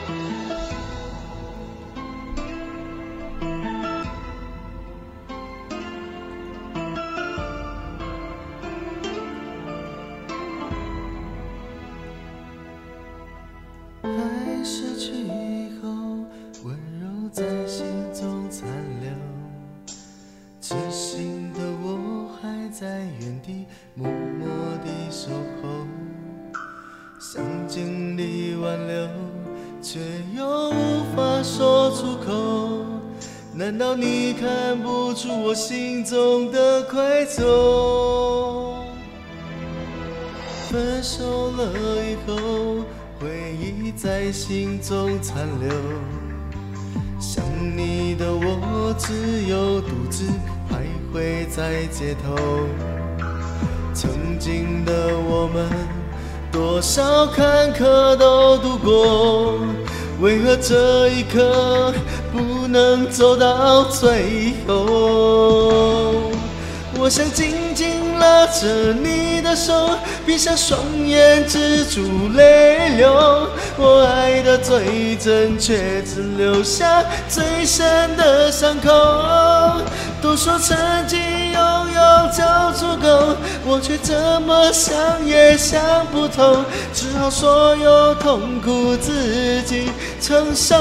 爱失去以后，温柔在心中残留。痴心的我还在原地默默地守候，想尽力挽留，却又无法说出口。难道你看不出我心中的愧疚？分手了以后，回忆在心中残留，想你的我只有独自徘徊在街头。曾经的我们，多少坎坷都度过，为何这一刻不能走到最后？我想紧紧拉着你的手，闭上双眼止住泪流。我爱的最真，却只留下最深的伤口。都说曾经拥有就足够，我却怎么想也想不透，只好所有痛苦自己承受。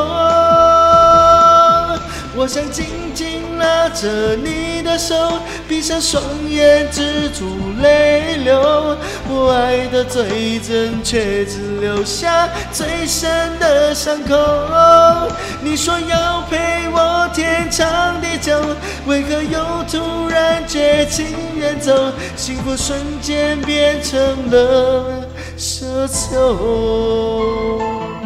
我想紧紧拉着你的手，闭上双眼止住泪流。我爱的最真，却只留下最深的伤口。你说要陪我天长地久，为何又突然绝情远走？幸福瞬间变成了奢求。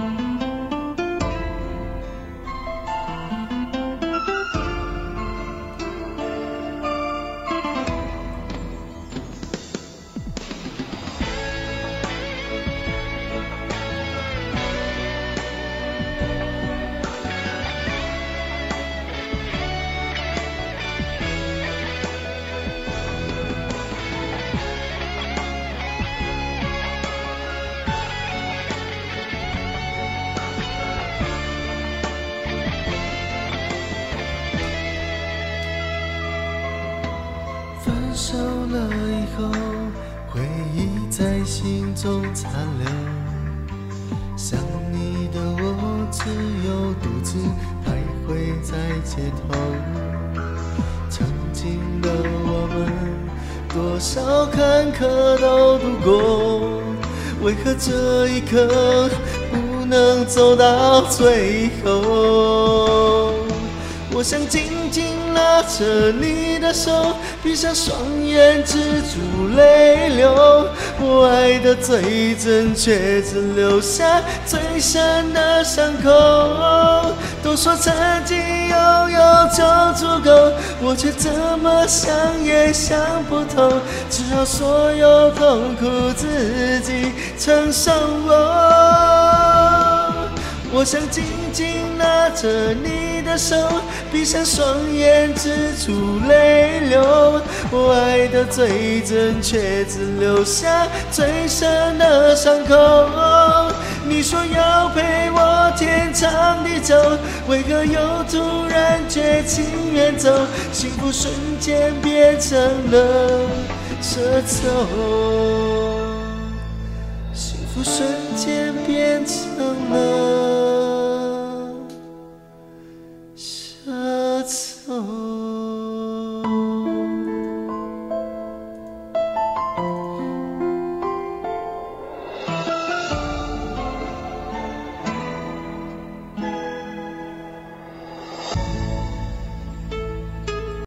分手了以后，回忆在心中残留，想你的我只有独自徘徊在街头。曾经的我们，多少坎坷都度过，为何这一刻不能走到最后？我想紧紧拉着你的手，闭上双眼止住泪流。我爱的最真，却只留下最深的伤口。都说曾经拥有就足够，我却怎么想也想不透，只好所有痛苦自己承受。我想紧紧拉着你的手，闭上双眼止住泪流。我爱的最真，却只留下最深的伤口。你说要陪我天长地久，为何又突然绝情远走？幸福瞬间变成了奢求，幸福瞬间变成了